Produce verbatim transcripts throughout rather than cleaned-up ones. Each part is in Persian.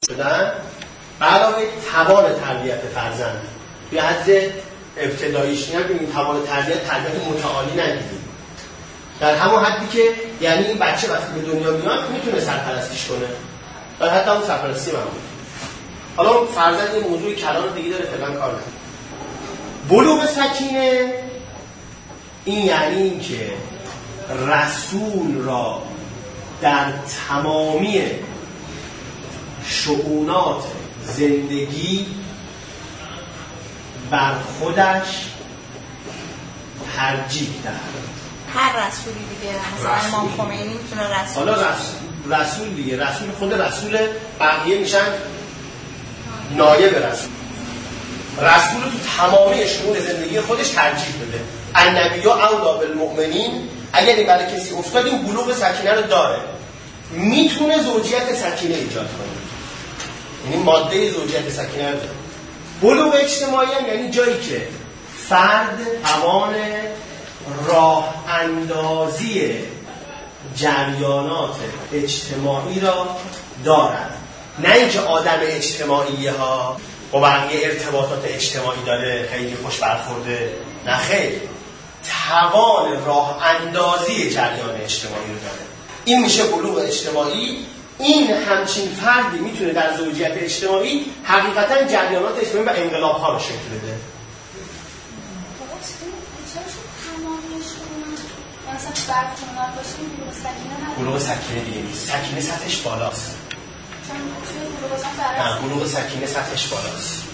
شدن علاوه توان تربیت فرزند توی حد ابتداییش نبینیم توان تربیت تربیت متعالی نگیریم در همون حدی که یعنی این بچه وقتی به دنیا میاد میتونه سرپرستیش کنه در حد همون سرپرستی من بود. حالا فرزند یه موضوع کلان دیگه داره فعلا کار نداره. بلوغ سکینه این یعنی این که رسول را در تمامی شؤونات زندگی بر خودش ترجیح دهد. هر رسولی دیگه مثلا امام خمینی میتونه رسول حالا رسول رسول دیگه رسول خود رسول بقیه میشن نایب رسول. رسول تو تمامی شؤون زندگی خودش ترجیح بده. النبی اولی بالمؤمنین اگر این برای کسی افتاد این بلوغ سکینه رو داره میتونه زوجیت سکینه ایجاد کنه یعنی ماده زوجیت سکینه رو داره. بلوغ اجتماعی هم یعنی جایی که فرد توان راه اندازی جریانات اجتماعی را دارد نه اینکه آدم اجتماعی ها با بقیه ارتباطات اجتماعی داره خیلی خوش برخورده نه خیلی توان راه اندازی جریان اجتماعی رو داره. این میشه بلوغ اجتماعی. این همچین فردی میتونه در زوجیت اجتماعی حقیقتا جریانات اجتماعی و انقلاب ها رو شکل بده. بلوغ سکینه دیگه نیست. سکینه سطحش بالاست. نه بلوغ سکینه سطحش بالاست.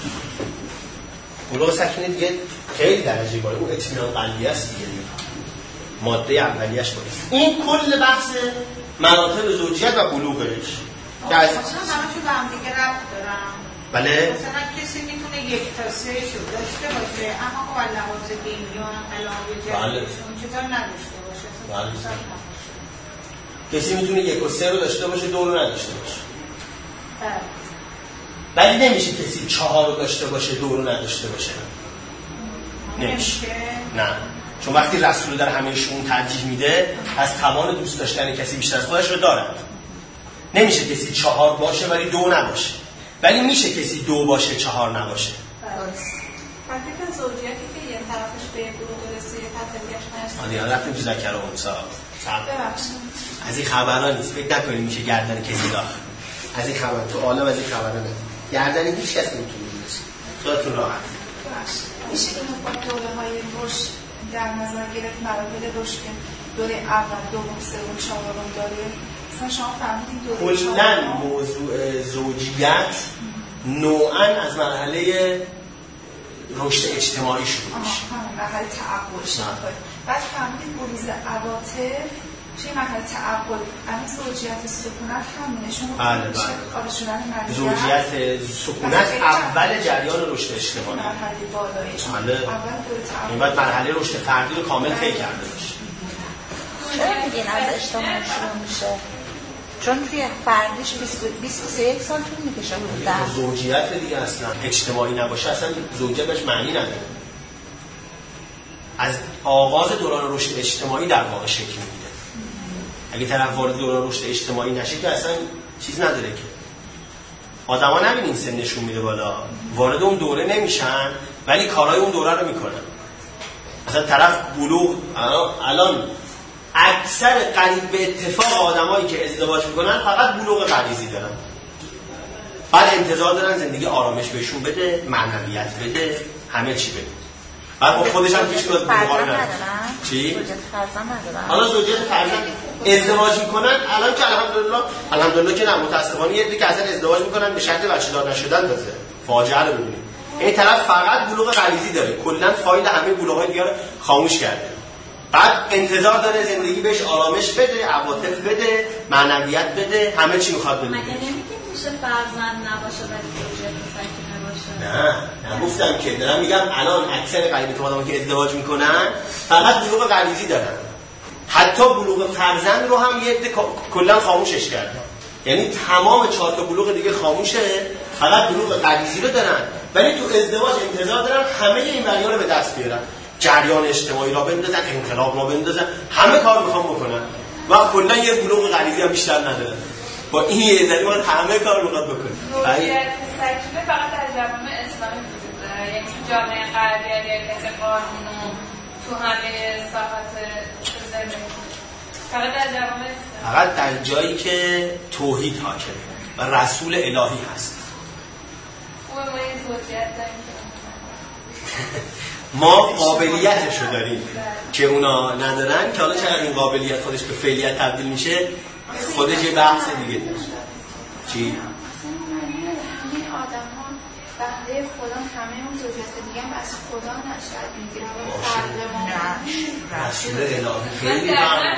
بلوغ سکینه دیگه خیلی درجه بالا. اون اطمینان قلبی است دیگه. ماده اولیه‌اش بالاست. این کل بحث مراتب زوجیت و بلوغش. که اصلا همشون با هم دیگه ربط دارن. بله. مثلا کسی میتونه یک تا سه شو داشته باشه اما با لحاظ دینی یا علاقه جدیدشون چطور نداشته باشه. بله. کسی میتونه یک و سه رو داشته باشه دو رو نداشته باشه. بله. ولی نمیشه کسی چهار رو داشته باشه دو رو نداشته باشه. نمیشه. نه. چون وقتی رسول در همه شؤون ترجیح میده از توان دوست داشتن کسی بیشتر از خودش رو دارد. نمیشه کسی چهار باشه ولی دو نباشه. ولی میشه کسی دو باشه چهار نباشه. فکر زوجیتی که یه طرفش به بلوغ رسه یه طرف دیگه‌اش نرسه. آره رفتیم تو ذکر و انثی. ببخشید. از این خبرا نیست. فکر نکنید میشه گردن کسی داخل. از این خبر تو عالم از این خبرا نه. گردن هیچ کس نمیتونه بشه. خودتون راحت. ببخشید. میشه اینو با دوره‌های رشد در نظر گرفت مراحل رشد که دوره اول دوم سوم چهارم داره. مثلا شما فهمیدین دوره کلاً موضوع زوجیت نوعاً از مرحله رشد اجتماعی شروع میشه. آها مرحله تعقل شد. بعد فهمیدین بروز عواطف چه مرحله تعقل همین زوجیت سکونت همونه شما بله بله خارج شدن مرحله زوجیت سکونت اول جریان رشد اجتماعی مرحله بالایش بله. اول دوره تعقل این بعد مرحله رشد فردی رو کامل طی کرده باشه. چرا میگین از اجتماعی شروع میشه؟ چون توی فردیش بیست و سه سال طول میکشه بوده. زوجیت دیگه اصلا اجتماعی نباشه اصلا زوجیت بهش معنی نداره. از آغاز دوران رشد اجتماعی در واقع شکل میگیره. اگه طرف وارد دوران رشد اجتماعی نشه که اصلا چیز نداره که. آدما نبینین سنشون میره بالا، وارد اون دوره نمیشن ولی کارهای اون دوره رو میکنن. مثلا طرف بلوغ الان اکثر قریب به اتفاق آدمایی که ازدواج میکنن فقط بلوغ غریزی دارن. بعد انتظار دارن زندگی آرامش بهشون بده، معنویت بده، همه چی بده. بعد با خودش هم پیش میاد بلوغ ندارن. چی؟ زوجیت فرزند ندارن. حالا زوجیت فرزند ازدواج میکنن الان که الحمدلله الحمدلله که نه متاسفانه یه دیگه اصلا ازدواج میکنن به شرط بچه دار نشدن تازه. فاجعه رو ببینید. این طرف فقط بلوغ غریزی داره. کلا فایل همه بلوغ‌های دیگه رو خاموش کرده. بعد انتظار داره زندگی بهش آرامش بده، عواطف بده، معنویت بده، همه چی میخواد بده. مگه نمیگیم میشه فرزند نباشه ولی زوجیت سکینه باشه؟ نه، نگفتم که دارم میگم الان اکثر قریب تو آدمایی که ازدواج میکنن فقط بلوغ غریزی دارن. حتی بلوغ فرزند رو هم یه عده کلا خاموشش کردن. یعنی تمام چهار تا بلوغ دیگه خاموشه، فقط بلوغ غریزی رو دارن. ولی تو ازدواج انتظار دارن همه این معیار رو به دست بیارن. جریان اجتماعی را بندازن، انقلاب را بندازن، همه کار میخوام بکنن و کلا یه بلوغ غریزی هم بیشتر ندارن. با این یه ذره من همه کار میخواد بکنه. زوجیت سکینه فقط در جامعه اسلامی وجود داره، یعنی تو جامعه غربی اگر کسی قانون و تو همه ساحات زندگی فقط در جامعه فقط در جایی که توحید حاکمه و رسول الهی هست. خوبه ما این زوجیت داریم ما قابلیتشو داریم که اونا ندارن، که حالا چقدر این قابلیت خودش به فعلیت تبدیل میشه خودش یه بحث دیگه داره. چی؟ همه آدم ها بنده خدا همه اون زوجیت دیگه هم از خدا نشد میگیره نه رسول الهی خیلی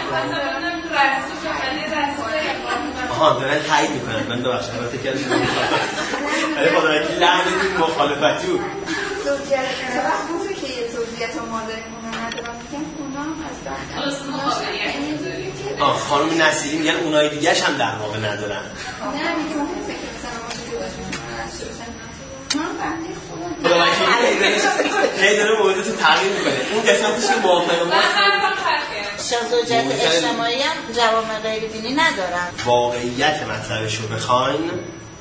آها دارن تایید میکنن. من ببخشید من فکر کردم ولی خدا وکیل لعنتون مخالفتی بود. زوجیت خوبه که یه زوجیت ما داریم اونا ندارم میگن اونا هم از بعد آه خانم نصیری میگن اونای دیگه‌ش هم در واقع ندارن. نه میگه اون فکر مثلا ما چه جواش میشونن از شروعشن من بنده خدا هی داره موضوع تو تغییر میکنه. اون قسمتش که موافق ماست زوجیت اجتماعی هم جوامع غیر دینی ندارن. واقعیت مطلبش رو بخواین،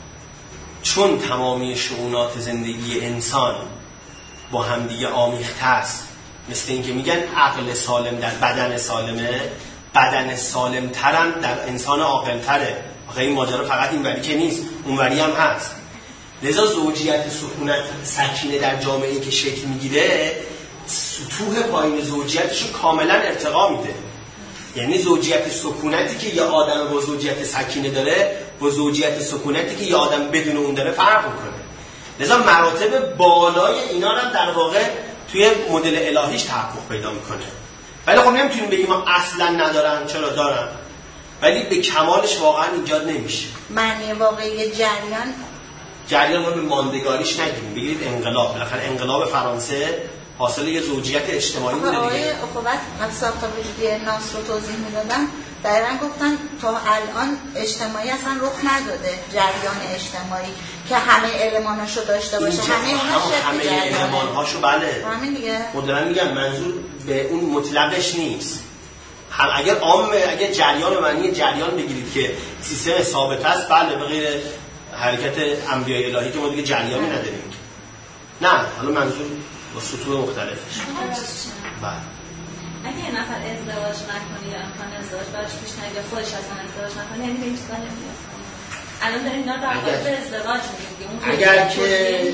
چون تمامی شؤونات زندگی انسان با همدیگه آمیخته است، مثل این که میگن عقل سالم در بدن سالمه، بدن سالم ترم در انسان عاقل تره. آخه این ماجرا فقط این وری که نیست، اون وری هم هست. لذا زوجیت سکونت سکینه در جامعه‌ای که شکل میگیره سطوح پایین زوجیتش رو کاملا ارتقا میده. یعنی زوجیت سکونتی که یه آدم با زوجیت سکینه داره با زوجیت سکونتی که یه آدم بدون اون داره فرق میکنه. لذا مراتب بالای اینا هم در واقع توی مدل الهیش تحقق پیدا میکنه. ولی خب نمیتونیم بگیم ما اصلا ندارن، چرا دارن، ولی به کمالش واقعا ایجاد نمیشه. معنی واقعی جریان جریان ما به ماندگاریش نگیریم، بگیرید انقلاب. بالاخره انقلاب فرانسه حاصل یه زوجیت اجتماعی بوده دیگه. آقای اخوت ساخت وجودی ناس رو توضیح میدادن، دقیقا گفتن تا الان اجتماعی اصلا رخ نداده، جریان اجتماعی که همه الماناشو داشته باشه، همه همه همه المانهاشو بله. همین دیگه. مدرن میگن منظور به اون مطلقش نیست. هم اگر عام اگر جریان معنی جریان بگیرید که سیستم ثابت است، بله به غیر حرکت انبیاء الهی که ما دیگه جریانی نداریم. نه، حالا منظور با سطوح مختلفش. بله. اگه یه نفر ازدواج نکنه یا امکان ازدواج براش پیش نیاد یا خودش اصلا ازدواج نکنه، یعنی به این چیزا نمیاد. الان داریم اینا در مورد ازدواج میگیم. اگر که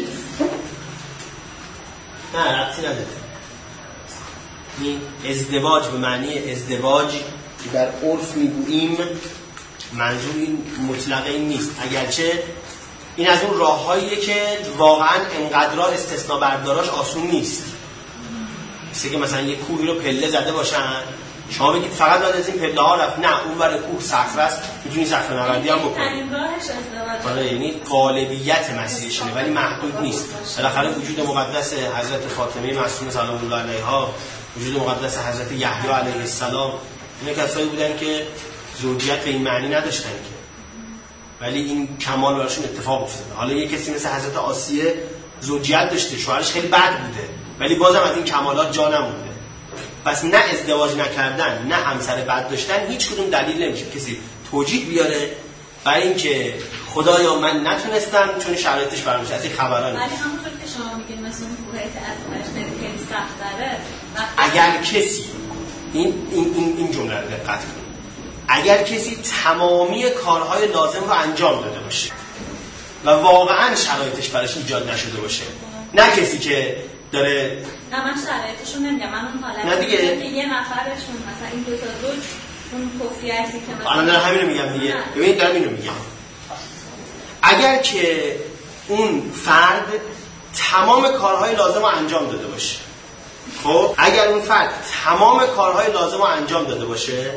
نه ربطی نداره. این ازدواج به معنی ازدواج که در عرف میگوییم منظور این مطلق این نیست، اگرچه این از اون راه‌هاییه که واقعا انقدر استثناء برداراش آسون نیست. مثل که مثلا یه کوهی رو پله زده باشن، شما بگید فقط باید از این پله ها رفت، نه اون برای کوه صخره است، میتونی صخره نوردی هم بکنی. آره، یعنی غالبیت مسیرش اینه ولی محدود نیست. بالاخره وجود مقدس حضرت فاطمه معصومه سلام الله علیها، وجود مقدس حضرت یحیی علیه السلام، اینا کسایی بودن که زوجیت به این معنی نداشتن که، ولی این کمال براشون اتفاق افتاده. حالا یه کسی مثل حضرت آسیه زوجیت داشته، شوهرش خیلی بد بوده ولی بازم از این کمالات جا نمونده. پس نه ازدواج نکردن نه همسر بد داشتن هیچ کدوم دلیل نمیشه کسی توجیه بیاره برای اینکه خدایا من نتونستم چون شرایطش برام از این خبرا نیست. ولی همونطور که شما میگین مثلا کوهیت ازدواج خیلی سخت داره. اگر کسی این این این, این جمله رو دقت کنید، اگر کسی تمامی کارهای لازم رو انجام داده باشه و واقعا شرایطش براش ایجاد نشده باشه، نه کسی که داره نه من شرایطشون نمیگم، من اون حالت نه دیگه که یه نفرشون مثلا این دو تا زوج اون کفریتی که مثلا الان دارم همین رو میگم دیگه. ببینید دارم اینو میگم، اگر که اون فرد تمام کارهای لازم رو انجام داده باشه، خب اگر اون فرد تمام کارهای لازم رو انجام داده باشه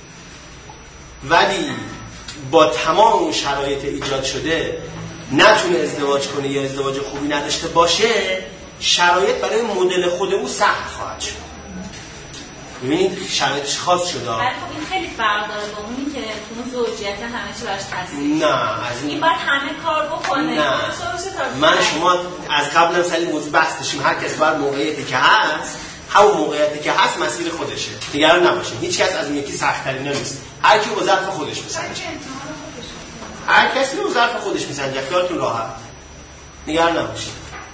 ولی با تمام اون شرایط ایجاد شده نتونه ازدواج کنه یا ازدواج خوبی نداشته باشه، شرایط برای مدل خود او سخت خواهد شد. ببینید شرایطش خاص شده. ولی خب این خیلی فرق داره با اونی که تو زوجیت همه چی براش تاثیر. نه از این این باید همه کار بکنه. نه من شما از قبل هم سری موضوع بحث داشتیم، هر کس بر موقعیتی که هست همون موقعیتی که هست مسیر خودشه، دیگران نباشه. هیچ کس از اون یکی سخت‌ترین نیست، هر کی با ظرف خودش بسنجه. هر کسی رو ظرف خودش میسنجه، خیالتون راحت، نگران نباشید.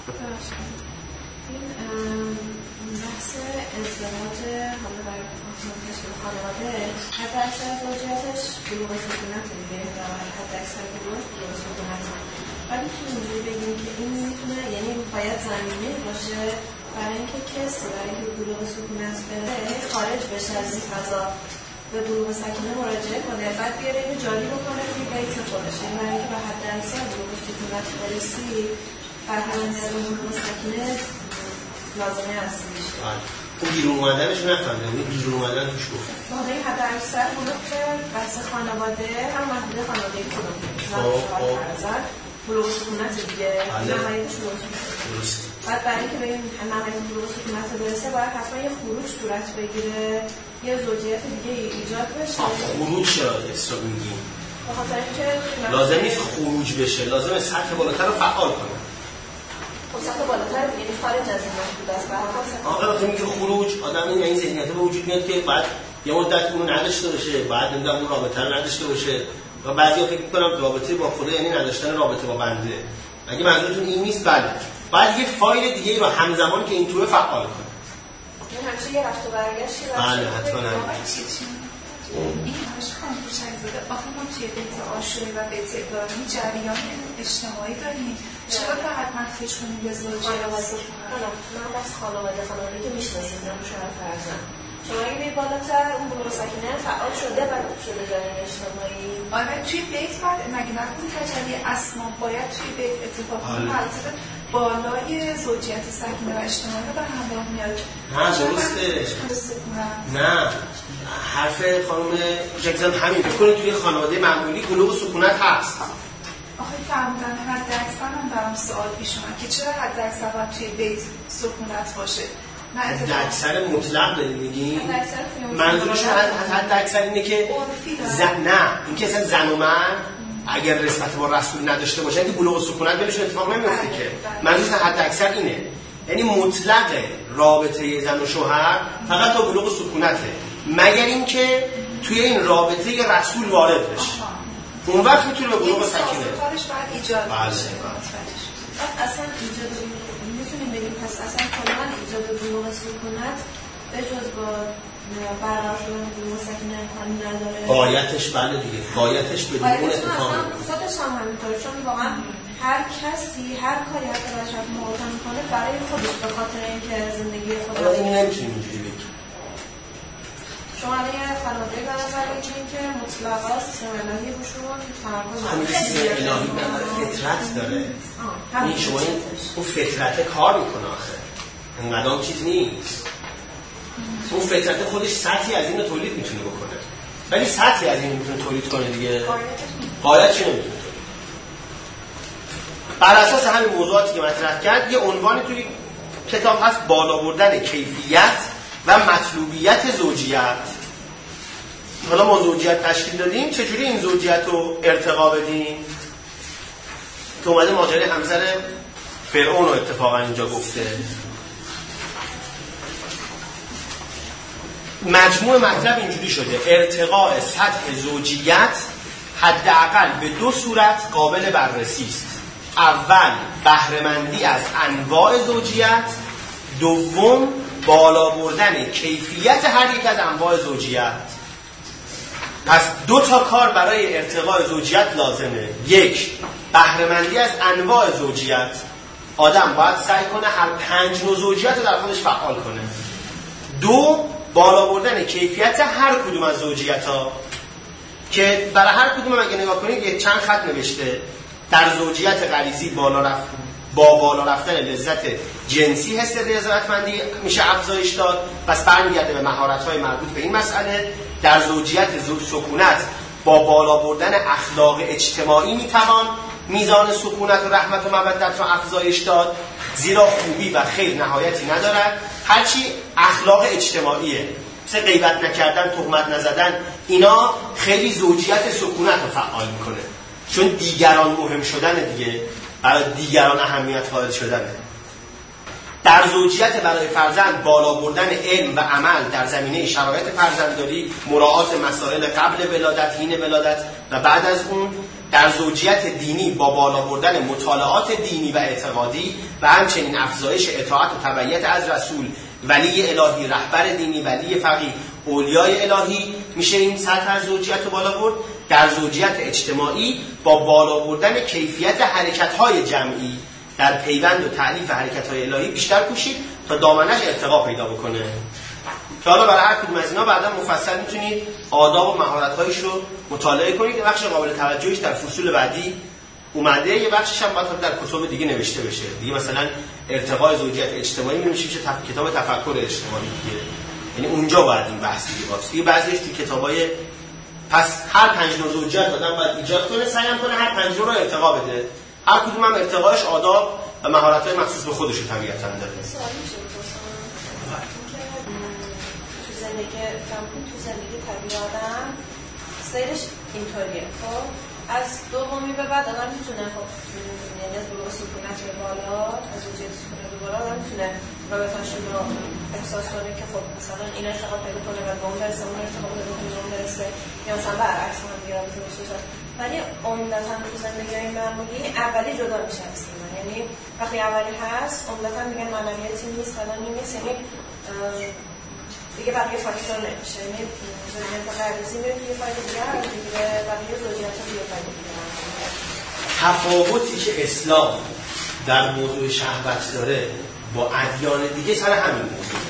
ازدواج حالا برای تشکیل خانواده حتی اکثر زوجیتش بلوغ سکونت دیگه و حتی اکثر بلوغ بلوغ سکونت و میتونیم اینجوری بگیم که این میتونه یعنی باید زمینه باشه برای اینکه کسی برای اینکه بلوغ سکونت بره خارج بشه از این فضا به بلوغ سکینه مراجعه کنه، بعد بیاره اینو جاری بکنه توی بیت خودش، یعنی برای اینکه به حد اکثر بلوغ سکونت برسی فرهنگ از بلوغ سکینه لازمه اصلی میشه. اون بیرون اومدنش نفهمده، اون بیرون اومدن توش گفت واقعی حد اکثر بلوغ که بحث خانواده هم محدود خانواده خودم زن بلوغ سکونت دیگه نهایتش بلوغ سکونت. بعد برای اینکه به این نهایت بلوغ سکونت برسه باید حتما یه خروج صورت بگیره، یه زوجیت دیگه ایجاد بشه. خروج چرا اصلا میگیم؟ بخاطر اینکه لازم نیست خروج بشه، لازم سطح بالاتر رو فعال کنه. سطح بالاتر یعنی خارج از این محدود است. آقا وقتی میگه خروج آدم این این ذهنیت به وجود میاد که بعد یه مدت اون نداشته باشه، بعد نمیدونم اون رابطه رو نداشته باشه و بعضیا فکر می‌کنن رابطه با خدا یعنی نداشتن رابطه با بنده. اگه منظورتون این نیست بله، بعد یه فایل دیگه رو همزمان که این توه فعال کنه. این همیشه یه رفت و برگشتی باشه. بله حتما. این همش خانم کوچک‌زاده آخه ما توی بیت عاشوری و بیت ابراهیمی جریان اجتماعی داریم، چرا فقط مخفیش کنیم به زوجه واسه من بس خانواده خانواده که میشناسیم زن و شوهر فرزند شما اگه بید بالاتر اون بلوغ سکینه فعال شده بعد شده جریان اجتماعی. آره توی بیت بعد مگه نکنی تجلی اسماء باید توی بیت اتفاق کنه البته بالای زوجیت سکینه و اجتماعی رو به همراه میاد. نه درسته، نه حرف خانم جکزن همین بکنید توی خانواده معمولی بلوغ سکونت هست. آخه فرمودن حد اکثر من برام سوال پیش اومد که چرا حد اکثر باید توی بیت سکونت باشه؟ حد اکثر مطلق داریم میگیم؟ منظورشون از حد اکثر اینه که زن نه اینکه اصلا زن و مرد اگر رسمت با رسول نداشته باشن که بلوغ سکونت بینشون اتفاق نمیفته که. منظورش حد اکثر اینه، یعنی مطلق رابطه زن و شوهر فقط تا بلوغ سکونته، مگر اینکه توی این رابطه رسول وارد بشه، اون وقت میتونه به بلوغ سکینه. کارش باید ایجاد بشه. اصلا ایجاد میتونیم بگیم پس اصلا کلا ایجاد بلوغ سکونت به جز با برقرار شدن بلوغ سکینه امکانی نداره. غایتش بله دیگه، غایتش بدون اون اتفاق میفته. خودش هم همینطوره، چون واقعا هر کسی هر کاری حتی بشر موقع میکنه برای خودش به خاطر اینکه زندگی خودش. الان این نمیتونیم اینجوری بگیم. شما الان یه خانواده به نظر بگیرین که مطلقا سیستم الهی روشون تمرکز همین سیستم الهی فطرت داره. این شما اون فطرت کار میکنه آخه. انقدر چیز نیست. اون فطرت خودش سطحی از این رو تولید میتونه بکنه. ولی سطحی از این میتونه تولید کنه دیگه. غایت چی نمیتونه تولید. بر اساس همین موضوعاتی که مطرح کرد یه عنوانی توی کتاب هست، بالا بردن کیفیت و مطلوبیت زوجیت. حالا ما زوجیت تشکیل دادیم، چجوری این زوجیت رو ارتقا بدیم؟ که اومده ماجرای همسر فرعون رو اتفاقا اینجا گفته. مجموع مطلب اینجوری شده، ارتقاء سطح زوجیت حداقل به دو صورت قابل بررسی است. اول بهره‌مندی از انواع زوجیت، دوم بالا بردن کیفیت هر یک از انواع زوجیت. پس دو تا کار برای ارتقاء زوجیت لازمه. یک، بهره‌مندی از انواع زوجیت. آدم باید سعی کنه هر پنج نوع زوجیت رو در خودش فعال کنه. دو، بالا بردن کیفیت هر کدوم از زوجیت‌ها که برای هر کدوم اگه نگاه کنید یه چند خط نوشته. در زوجیت غریزی بالا رفت با بالا رفتن لذت جنسی حس رضایتمندی میشه افزایش داد، پس برمیگرده به مهارت‌های مربوط به این مسئله. در زوجیت سکونت با بالا بردن اخلاق اجتماعی میتوان میزان سکونت و رحمت و مودت رو افزایش داد، زیرا خوبی و خیر نهایتی ندارد. هرچی اخلاق اجتماعیه مثل غیبت نکردن، تهمت نزدن، اینا خیلی زوجیت سکونت رو فعال میکنه، چون دیگران مهم شدن دیگه، برای دیگران اهمیت قائل شدنه. در زوجیت برای فرزند بالا بردن علم و عمل در زمینه شرایط فرزندداری، مراعات مسائل قبل ولادت، حین ولادت و بعد از اون، در زوجیت دینی با بالا بردن مطالعات دینی و اعتقادی و همچنین افزایش اطاعت و تبعیت از رسول، ولی الهی، رهبر دینی، ولی فقیه، اولیای الهی، میشه این سطح از زوجیت رو بالا برد. در زوجیت اجتماعی با بالا بردن کیفیت حرکت‌های جمعی در پیوند و تعلیف حرکت‌های الهی بیشتر کوشید تا دامنش ارتقا پیدا بکنه. که حالا برای هر کدوم از اینا بعدا مفصل میتونید آداب و مهارت‌هایش رو مطالعه کنید. یه بخش قابل توجهش در فصول بعدی اومده، یه بخشش هم باید در کتب دیگه نوشته بشه دیگه. مثلا ارتقاء زوجیت اجتماعی میشه میشه تف... کتاب تفکر اجتماعی دیگه، یعنی اونجا باید این بحث دیگه باشه. دیگه بعضیش تو کتابای پس هر پنج نوع زوجیت آدم باید ایجاد کنه، سعی کنه هر پنج نوع رو ارتقا بده. هر کدوم هم ارتقاش آداب و مهارت‌های مخصوص به خودش طبیعتاً داره. تو زندگی تو زندگی طبیعی آدم سیرش اینطوریه. خب از دومی به بعد آدم میتونه خب یعنی از بلوغ سکونت به بالا، از زوجیت سکونت به بالا آدم میتونه رابطه‌شون رو احساس کنه که خب مثلا این ارتقا پیدا کنه و به اون برسه، اون ارتقا پیدا کنه و اون برسه، یا مثلا برعکس هم دیگه رابطه بشه. ولی عمدتاً تو زندگی‌های معمولی اولی جدا میشه اصلا. یعنی وقتی اولی هست عمدتاً میگن معنویتی نیست، فلان نیست، یعنی دیگه بقیه فاکتور نمیشه. یعنی زوجیت غریزی میره توی فایده دیگه، دیگه بقیه زوجیت ها توی فایده دیگه. تفاوتی که اسلام در موضوع شهوت داره با ادیان دیگه سر همین موضوع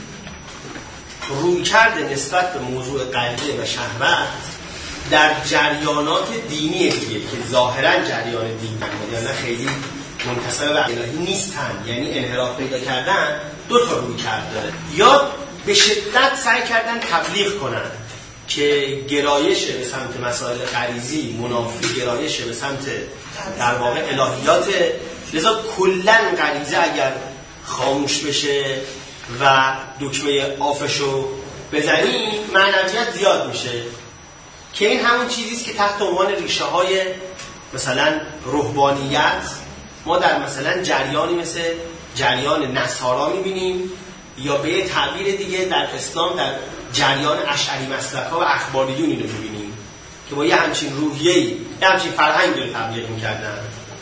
روی کرده نسبت به موضوع غریزه و شهوت در جریانات دینی دیگه که ظاهرا جریان دینی یا نه خیلی منتسب به الهی نیستن، یعنی انحراف پیدا کردن، دو تا روی کرده داره. یا به شدت سعی کردن تبلیغ کنن که گرایش به سمت مسائل غریزی منافی گرایش به سمت در واقع الهیات، لذا کلن غریزه اگر خاموش بشه و دکمه آفشو بزنی معنویت زیاد میشه، که این همون چیزیست که تحت عنوان ریشه های مثلا رهبانیت ما در مثلا جریانی مثل جریان نصارا میبینیم، یا به تعبیر دیگه در اسلام در جریان اشعری مسلک‌ها و اخباریون اینو می‌بینیم که با یه همچین روحیه‌ای، یه همچین فرهنگی رو تبلیغ می‌کردن.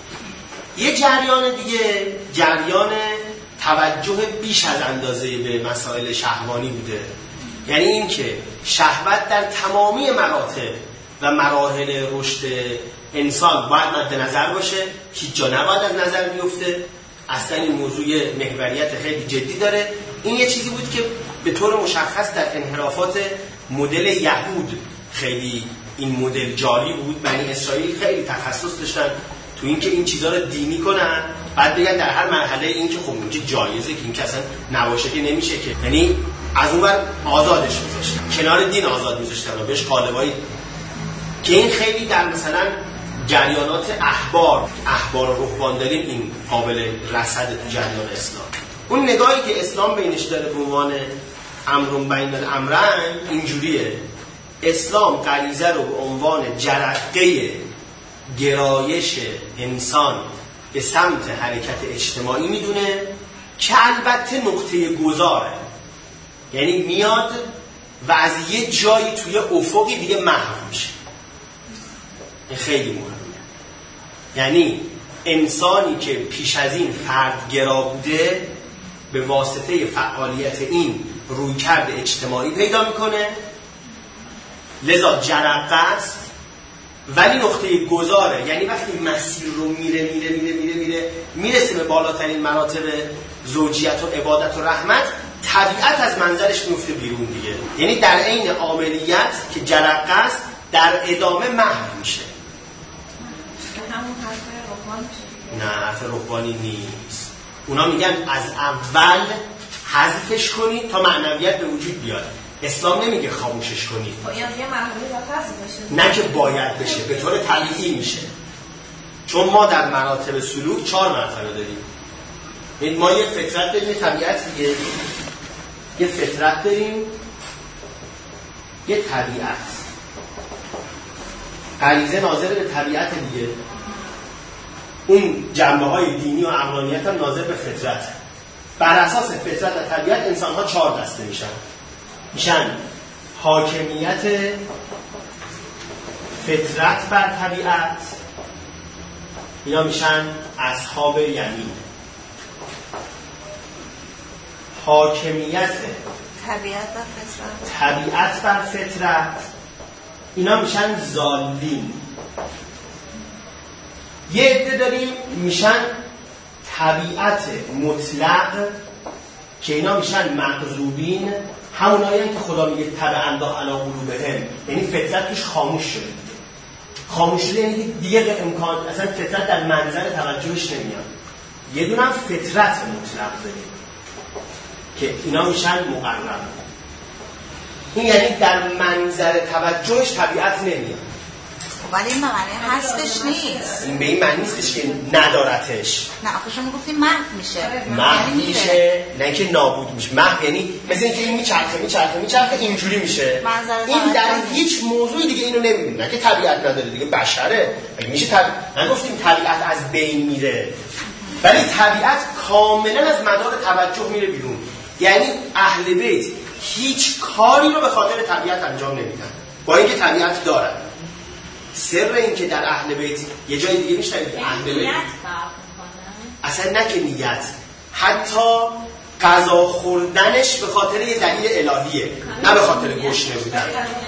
یه جریان دیگه جریان توجه بیش از اندازه به مسائل شهوانی بوده، یعنی این که شهوت در تمامی مراتب و مراحل رشد انسان باید مد نظر باشه، هیچ جا نباید از نظر بیفته. اصلا این موضوع محوریت خیلی جدی داره. این یه چیزی بود که به طور مشخص در انحرافات مدل یهود خیلی این مدل جاری بود. بنی اسرائیل خیلی تخصص داشتن تو این که این چیزها رو دینی کنن، بعد بگن در هر مرحله این که خب اونجا جایزه که این که اصلا نباشه که نمیشه، که یعنی از اون ور آزادش میذاشتن، کنار دین آزاد میذاشتن و بهش قالبایی که این خیلی در مثلا جریانات احبار احبار و رهبان داریم این قابل رصد تو جریان اسلام. اون نگاهی که اسلام بینش داره به عنوان امرون بین الامرین اینجوریه: اسلام غریزه رو به عنوان جرقه گرایش انسان به سمت حرکت اجتماعی میدونه که البته نقطه گذاره، یعنی میاد و از یه جایی توی افقی دیگه محو میشه. این خیلی مهمه. یعنی انسانی که پیش از این فردگرا بوده به واسطه فعالیت این رویکرد اجتماعی پیدا میکنه، لذا جرقه است ولی نقطه گذاره، یعنی وقتی مسیر رو میره میره میره میره میره میرسه به بالاترین مراتب زوجیت و عبادت و رحمت، طبیعت از منظرش میفته بیرون دیگه. یعنی در عین عاملیت که جرقه است در ادامه محو میشه. همون حرف رهبان نه حرف رهبانی نیست. اونا میگن از اول حذفش کنید تا معنویت به وجود بیاد. اسلام نمیگه خاموشش کنید. خب این یه مرحله باید حذف بشه. نه که باید بشه، به طور طبیعی میشه. چون ما در مراتب سلوک چهار مرتبه داریم. این ما یه فطرت داریم، طبیعت دیگه. یه فطرت داریم، یه طبیعت. غریزه ناظر به طبیعت دیگه. اون جنبه های دینی و عقلانیت هم ناظر به فطرت. بر اساس فطرت و طبیعت انسان ها چهار دسته میشن. میشن حاکمیت فطرت بر طبیعت، اینا میشن اصحاب یمین. حاکمیت طبیعت بر فطرت طبیعت بر فطرت، اینا میشن ضالین. یه عده داریم میشن طبیعت مطلق که اینا میشن مغضوبین، همونایی که خدا میگه تبعا علی قلوبهم، یعنی فطرت توش خاموش شده. خاموش شده یعنی دیگه امکان اصلا فطرت در منظر توجهش نمیاد. یه دونه هم فطرت مطلق داریم که اینا میشن مقرب. این یعنی در منظر توجهش طبیعت نمیاد، ولی این معنی هستش نیست. این به این معنی نیستش که ندارتش. نه آخه شما گفتیم محو میشه. محو میشه، نه که نابود میشه. محو یعنی مثل اینکه این میچرخه میچرخه میچرخه اینجوری میشه. این در هیچ موضوعی دیگه اینو نمیبینه. نه که طبیعت نداره دیگه، بشره. اگه میشه طبیعت، نگفتیم طبیعت از بین میره، ولی طبیعت کاملا از مدار توجه میره بیرون. یعنی اهل بیت هیچ کاری رو به خاطر طبیعت انجام نمیدن، با اینکه طبیعت دارن. سر این که در اهل بیت یه جای دیگه میشنید اهل بیت اصلا نه که نیت، حتی غذا خوردنش به خاطر یه دلیل الهیه، نه به خاطر گشنه بودن.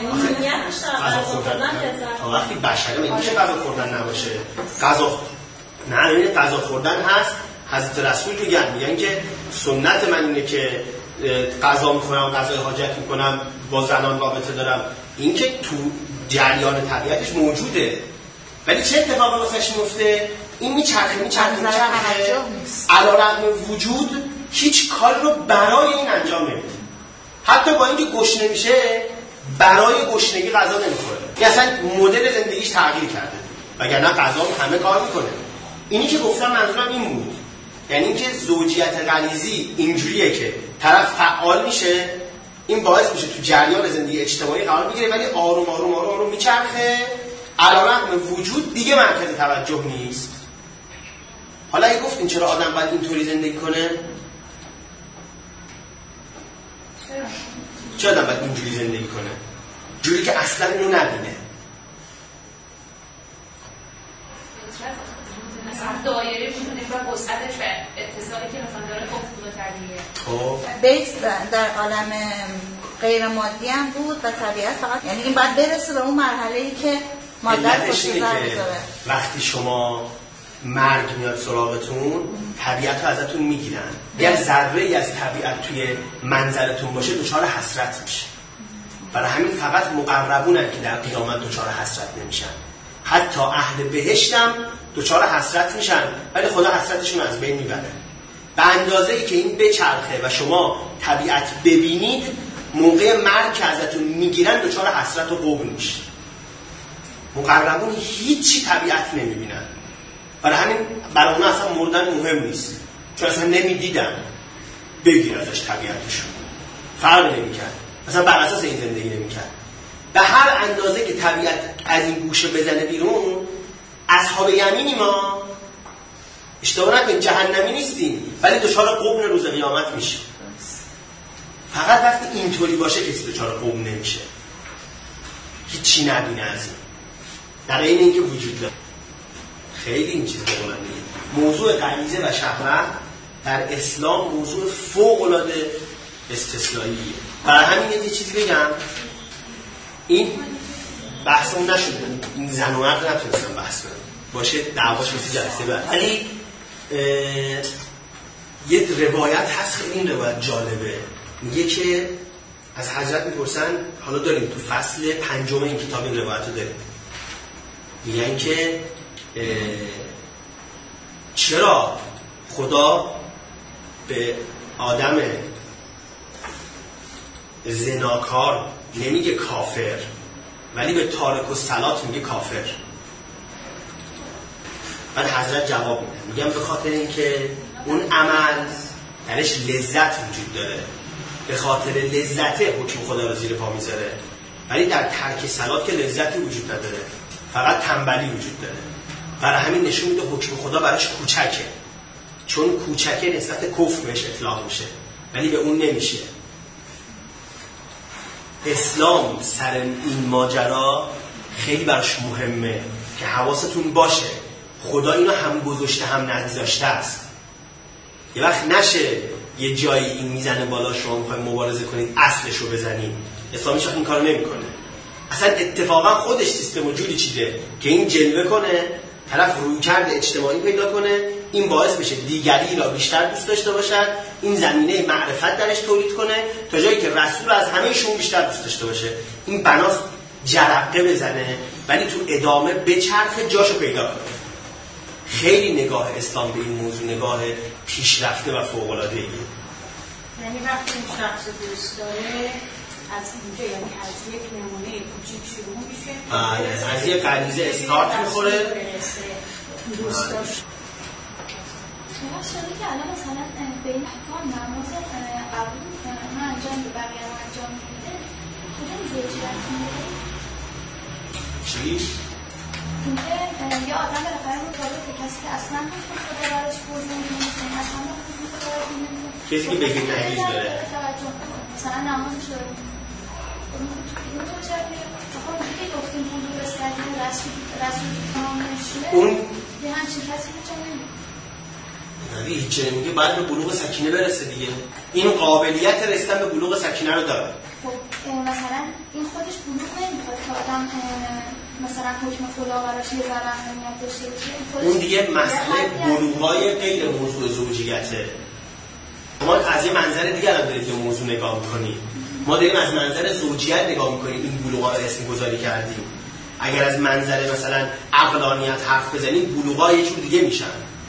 غذا خوردن تا وقتی بشره میشه غذا خوردن نباشه. غذا نه نه غذا خوردن هست. حضرت رسول میگن میگن که سنت من اینه که غذا میخورم، غذای حاجت میکنم، با زنان رابطه دارم. این که تو جریان طبیعتش موجوده، ولی چه اتفاقی واسش میفته؟ این میچرخه میچرخه میچرخه علیرغم وجود هیچ کاری رو برای این انجام نمیده. حتی با اینکه گشنه میشه برای گشنگی غذا نمیخوره. این اصلا مدل زندگیش تغییر کرده، وگرنه غذا همه کار میکنه. اینی که گفتم منظورم این بود، یعنی اینکه زوجیت غریزی اینجوریه که طرف فعال میشه، این باعث میشه تو جریان زندگی اجتماعی قرار بگیره، ولی آروم آروم آروم آروم میچرخه، علیرغم وجود دیگه مرکز توجه نیست. حالا اگه گفتین چرا آدم باید اینطوری زندگی کنه؟ چرا آدم باید اینجوری زندگی کنه؟ جوری که اصلا اینو نبینه. مثلا دایره میتونه با وسعتش و اتصالی که مثلا داره افق طبیعیه. خب بیت در عالم غیر مادی هم بود و طبیعت فقط، یعنی این باید برسه به اون مرحله‌ای که ماده رو پشت سر بذاره. وقتی شما مرگ میاد سراغتون، طبیعت رو ازتون میگیرن. یه ذره‌ای از طبیعت توی منظرتون باشه دچار حسرت میشه. برای همین فقط مقربونن که در قیامت دچار حسرت نمیشن. حتی اهل بهشت هم دچار حسرت میشن، ولی خدا حسرتشون از بین میبره. به اندازه‌ای که این بچرخه و شما طبیعت ببینید، موقع مرگ که ازتون میگیرن دچار حسرت و قبول میشه. مقربون هیچی طبیعت نمیبینن، برای همین برای اون اصلا مردن مهم نیست، چون اصلا نمیدیدن. بگیر ازش طبیعتشون فرق نمیکرد، اصلا بر اساس این زندگی نمیکرد. به هر اندازه که طبیعت از این گوشه بزنه بیرون، اصحاب یمینی ما، اشتباه نکنید جهنمی نیستیم، ولی دچار قبن روز قیامت میشه. فقط وقتی اینطوری باشه کسی دچار قبن نمیشه، هیچی نبینه از این، در این اینکه وجود داره. خیلی این چیز بقولن دیگه. موضوع غریزه و شهوت در اسلام موضوع فوق‌العاده استثنائیه. برای همین یه چیزی بگم، این بحث اون نشده، این زن و مرد نتونستم بحث کنم باشه، دعواش مثل جلسه بعد. ولی یه روایت هست، خیلی این روایت جالبه، میگه که از حضرت میپرسن، حالا داریم تو فصل پنجم این کتاب این روایت رو داریم، میگن که چرا خدا به آدم زناکار نمیگه کافر، ولی به تارک الصلات میگه کافر؟ بعد حضرت جواب میده، میگم به خاطر اینکه اون عمل درش لذت وجود داره، به خاطر لذت حکم خدا رو زیر پا میذاره، ولی در ترک صلات که لذتی وجود نداره، فقط تنبلی وجود داره. برای همین نشون میده حکم خدا براش کوچکه، چون کوچکه نسبت کفر بهش اطلاق میشه، ولی به اون نمیشه. اسلام سر این ماجرا خیلی براش مهمه که حواستون باشه خدا اینو هم گذاشته هم نگذاشته است. یه وقت نشه یه جایی این میزنه بالا شما میخواید مبارزه کنید اصلشو بزنید. اسلام هیچ وقت این کارو نمیکنه. اصلا اتفاقا خودش سیستم و جوری چیده که این جلوه کنه، طرف رویکرد اجتماعی پیدا کنه، این باعث بشه دیگری را بیشتر دوست داشته باشد، این زمینه معرفت درش تولید کنه تا جایی که رسول از همه‌شون بیشتر دوست داشته باشه. این بناس جرقه بزنه ولی تو ادامه بچرخه جاشو پیدا کنه. خیلی نگاه اسلام به این موضوع نگاه پیشرفته و فوق‌العاده‌ایه. یعنی وقتی این شخص دوست داره از اینجا، یعنی از یک نمونه کوچیک شروع میشه، آره از یک غریزه استارت میخوره دوست داشت. شما شده که الان مثلا به این حکام نماز قبول من انجام به بقیه هم انجام میده کجا زوجیت میده؟ چی؟ اینکه یه آدم بالاخره مطابق که کسی که اصلا نمیتونه خدا برش بوجود نمیتونه اصلا نمیتونه کسی که بگیر نهیز داره مثلا نمازش داره اون تو چه بخواه اونجا که گفتیم اون رو بستگی رسول تمامشونه اون یه همچین کسی میتونه نمید نبی هیچ چه نمیگه باید به بلوغ سکینه برسه دیگه. این قابلیت رسیدن به بلوغ سکینه رو داره. خب مثلا این خودش بلوغ نمیخواد که آدم مثلا حکم خدا براش یه ذره اهمیت داشته باشه. اون دیگه مسئله بلوغ‌های غیر موضوع زوجیته. ما از یه منظر دیگه الان دارید یه موضوع نگاه می‌کنید. ما داریم از منظر زوجیت نگاه می‌کنیم این بلوغ‌ها رو اسم گذاری کردیم. اگر از منظر مثلا عقلانیت حرف بزنیم بلوغ‌ها یه جور دیگه میشن.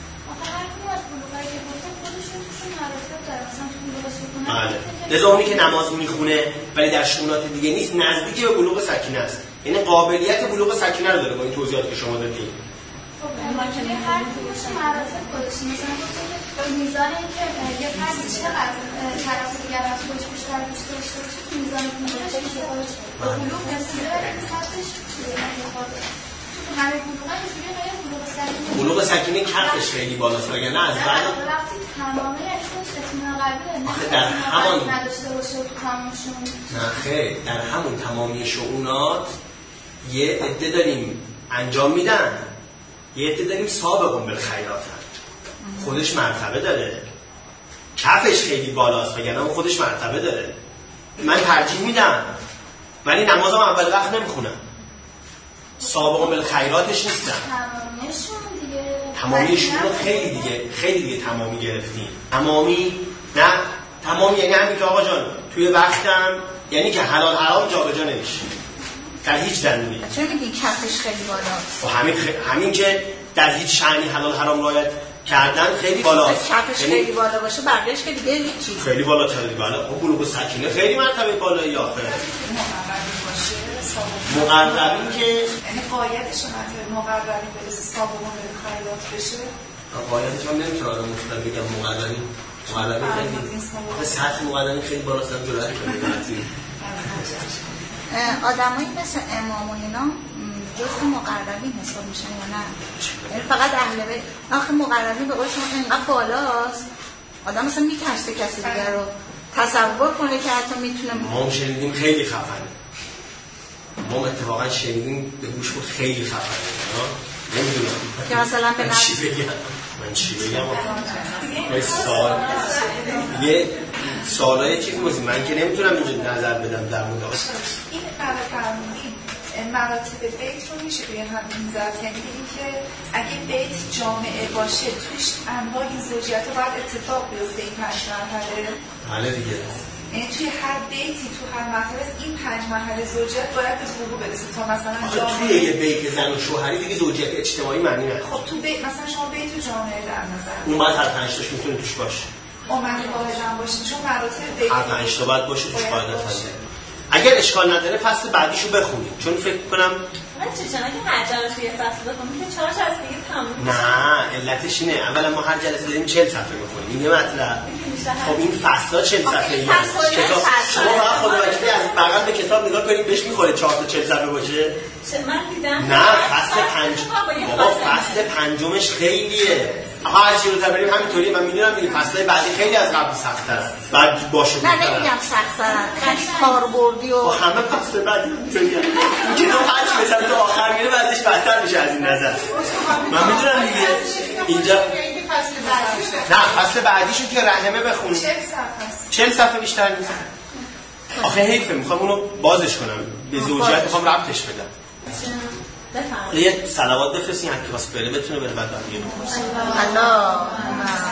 بله. لذا اونی که نماز میخونه ولی در شونات دیگه نیست نزدیک به بلوغ سکینه است. یعنی قابلیت بلوغ سکینه رو داره با این توضیحاتی که شما دادید. خب ما که هر کدومش مراتب گذاشتیم مثلا گفتم میزان اینکه یه فردی چقدر طرف دیگر از خودش بیشتر دوست داشته باشه تو میزان بلوغش میشه خودش به بلوغ رسیده ولی سطحش تو همه بلوغ‌ها اینجوری غیر بلوغ سکینه بلوغ سکینه کفش خیلی بالاست وگرنه از بعد وقتی تمامه یعنی اطمینان قلبی آخه در همان نداشته باشه تو تمام شئون نه خیر در همون تمامی شئونات یه عده داریم انجام میدن، یه عده داریم سابقون بالخیرات خودش مرتبه داره، کفش خیلی بالاست وگرنه اون خودش مرتبه داره. من ترجیح میدم ولی نمازم اول وقت نمیخونم، سابقون بالخیراتش نیستم. تمامیشون دیگه تمامیشون رو خیلی دیگه خیلی دیگه تمامی گرفتیم. تمامی نه تمامی یعنی همین که آقا جان توی وقتم، یعنی که حلال حرام جابجا نمیشه در هیچ زمینه‌ای. چرا میگی کفش خیلی بالاست؟ و همین خ... همین که در هیچ شأنی حلال حرام رعایت کردن خیلی بالاست. کفش یعنی خیلی بالا باشه بقیه‌اش که دیگه هیچی. خیلی بالاتره بالا. خب بلوغ سکینه خیلی مرتبه بالایی آخره. مقربی که یعنی قایدش مقربی برسه سابقون به خیرات بشه. قایدش هم نمیتونه آدم مطلق بگم مقربی مقربی خیلی سطح مقربی خیلی بالاست هم جلوی کنیم. آدمایی مثل امام و اینا جزء مقربین حساب میشن یا نه؟ یعنی فقط اهل بیت. آخه مقربین به قول شما اینقدر بالاست آدم مثلا میترسه کسی دیگر رو تصور کنه که حتی میتونه. ما شنیدیم خیلی خفنه، ما اتفاقا شنیدیم به گوش بود خیلی خفنه. نمیدونم که مثلا به من چی بگم من چی بگم یه سال یه سالای چیزی بازی من که نمیتونم اینجا نظر بدم در مورد این قرار فرمودین مراتب بیت رو میشه روی همین ذات، یعنی این که اگه بیت جامعه باشه توش انواع این زوجیت رو باید اتفاق بیفته این پنج مرحله. بله دیگه، یعنی توی هر بیتی تو هر مرحله این پنج مرحله زوجیت باید به وقوع برسه تا مثلا جامعه توی یه بیت زن و شوهری دیگه زوجیت اجتماعی معنی نداره. خب تو بیت مثلا شما بیت و جامعه در نظر اون باید هر پنج تاش میتونه توش باشه. اومده واحدن باشه چون مراتب بیت هر پنج تا باید باشه توش باید باشه. اگر اشکال نداره فصل بعدیشو بخونید چون فکر کنم من چه چنانه که هر جلسه یه فصل بخونیم که چهار جلسه دیگه تموم. نه علتش اینه اولا ما هر جلسه داریم چهل صفحه بخونیم. این یه مطلب خب این فصلا چهل صفحه‌ای هست. کتاب شما فقط خودوکیلی از بغل به کتاب نگاه کنید بهش میخوره چهار تا چهل صفحه باشه. من دیدم نه فصل پنج بابا فصل پنجمش خیلیه. آها هر چی رو بریم همینطوریه. من میدونم دیگه فصلای بعدی خیلی از قبل سخت‌تره. بعد باشه نه نمیگم سخت‌تره. خیلی کاربردی و همه فصل بعدی اینطوریه. این کتاب هر چی مثلا تو آخر میره بعدش بدتر میشه از این نظر. من میدونم دیگه اینجا نه فصل بعدیشو که رحمه بخونی چهل صفحه است. چهل صفحه بیشتر نیست. آخه حیفه میخوام اونو بازش کنم به زوجیت میخوام ربطش بدم. یه صلوات بفرستین هر کی واسه بره بتونه بره بعد بقیه بفرستین. الله